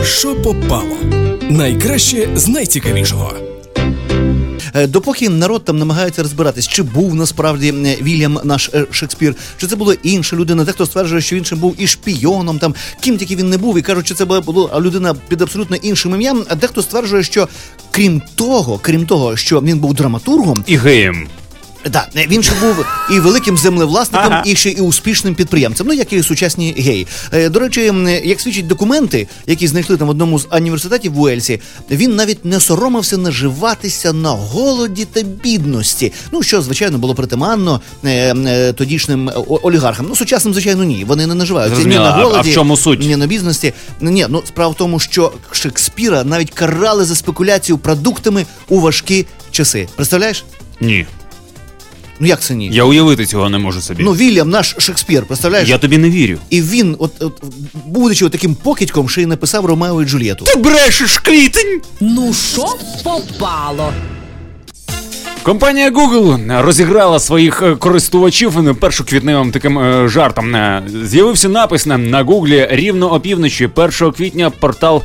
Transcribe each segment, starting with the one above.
Що попало? Найкраще з найцікавішого. Допоки народ там намагається розбиратись, чи був насправді Вільям наш Шекспір, чи це була інша людина. Дехто стверджує, що він ще був і шпіоном, там, ким тільки він не був, і кажуть, що це була людина під абсолютно іншим ім'ям. А дехто стверджує, що крім того, що він був драматургом і геєм. Так, він ще був і великим землевласником, і ще і успішним підприємцем, ну, як і сучасні геї. До речі, як свідчать документи, які знайшли там в одному з університетів в Уельсі, він навіть не соромився наживатися на голоді та бідності. Ну, що, звичайно, було притаманно тодішнім олігархам. Ну, сучасним, звичайно, ні. Вони не наживаються ні на голоді, а в чому суть? Ні на бідності. Ні, ну, справа в тому, що Шекспіра навіть карали за спекуляцію продуктами у важкі часи. Представляєш? Ні. Ну як це ні? Я уявити цього не можу собі. Ну, Вільям наш Шекспір, представляєш? Я тобі не вірю. І він, будучи таким покидьком, ще й написав Ромео і Джульєту. Ти брешеш, Квітень! Ну що попало? Компанія Google розіграла своїх користувачів першоквітневим таким жартом. З'явився напис на Google рівно опівночі 1 квітня портал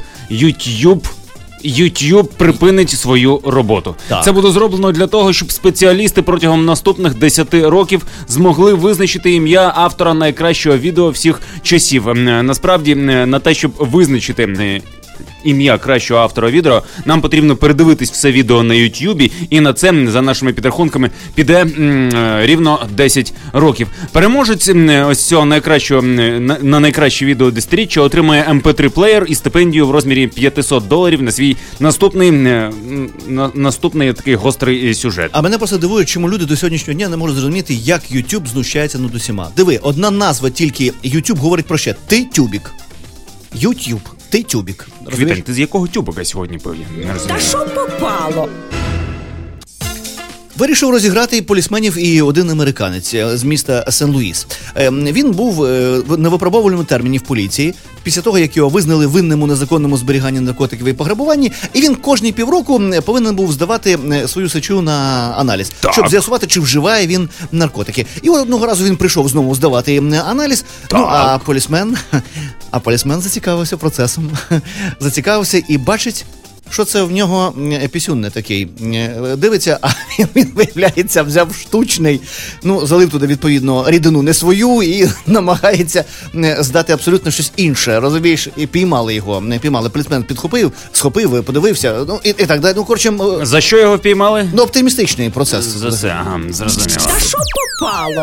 YouTube припинить свою роботу. Так. Це буде зроблено для того, щоб спеціалісти протягом наступних 10 років змогли визначити ім'я автора найкращого відео всіх часів. Насправді, на те, щоб визначити ім'я кращого автора відео, нам потрібно передивитись все відео на Ютубі, і на це, за нашими підрахунками, піде рівно 10 років. Переможець ось цього найкращого, на найкраще відео десятиріччя отримає MP3-плеєр і стипендію в розмірі $500 на свій наступний такий гострий сюжет. А мене просто дивує, чому люди до сьогоднішнього дня не можуть зрозуміти, як YouTube знущається над усіма. Диви, одна назва тільки YouTube говорить про що? Ти тюбік. YouTube. Ти тюбік. Квітень, ти з якого тюбика сьогодні пив? Не розумію. Та що попало? Вирішив розіграти полісменів і один американець з міста Сен-Луїс. Він був на випробовувальному терміні в поліції, після того, як його визнали винним у незаконному зберіганні наркотиків і пограбуванні, і він кожні півроку повинен був здавати свою сечу на аналіз, щоб з'ясувати, чи вживає він наркотики. І одного разу він прийшов знову здавати аналіз, ну, а полісмен зацікавився процесом, зацікавився і бачить, що це в нього пісюн не такий. Дивиться, а він, виявляється, взяв штучний, ну, залив туди, відповідно, рідину не свою і намагається здати абсолютно щось інше. Розумієш, і піймали його. Полісмен схопив, подивився, ну, і так далі. Ну, коротше... За що його впіймали? Ну, оптимістичний процес. За це, зрозуміло. Та що попало?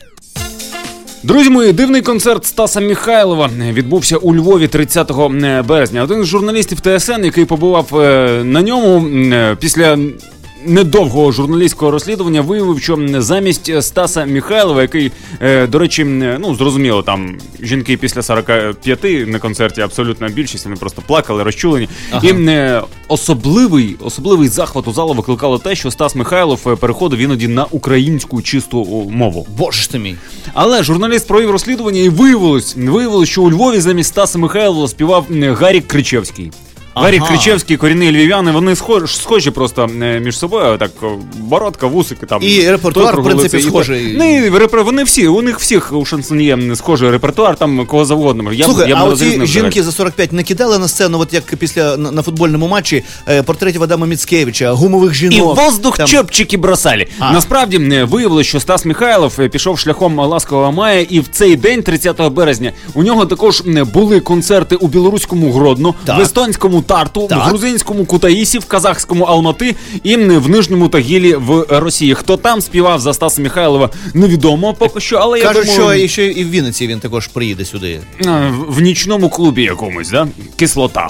Друзі мої, дивний концерт Стаса Михайлова відбувся у Львові 30 березня. Один з журналістів ТСН, який побував на ньому, після недовгого журналістського розслідування виявив, що замість Стаса Михайлова, який, до речі, ну, зрозуміло, там жінки після 45 на концерті абсолютна більшість, вони просто плакали, розчулені. Ага. І особливий захват у залу викликало те, що Стас Михайлов переходив іноді на українську чисту мову. Боже ж ти мій. Але журналіст провів розслідування і виявилось, що у Львові замість Стаса Михайлова співав Гарік Кричевський. Гарік Кричевський, корінний львів'яни, вони схожі просто між собою, так, бородка, вусики там. І репертуар, в принципі, схожий. Вони всі, у них всіх у шансон'є схожий репертуар, там кого завгодно. Слухай, а оці жінки за 45 не кидали на сцену, от як після на футбольному матчі, портретів Адама Міцкевича, гумових жінок. І в воздух там чопчики бросали. Насправді, виявилося, що Стас Михайлов пішов шляхом ласкового мая, і в цей день, 30 березня, у нього також були концерти у білоруському Гродно, в естонському Тарту, в грузинському Кутаїсі, в казахському Алмати і в Нижньому Тагілі в Росії. Хто там співав за Стаса Михайлова, невідомо поки що, але я думаю... Кажуть, що ще і в Вінниці він також приїде сюди. В нічному клубі якомусь, да? Кислота.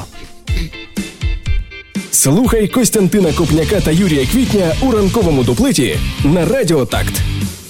Слухай Костянтина Копняка та Юрія Квітня у ранковому дуплеті на Радіо Такт.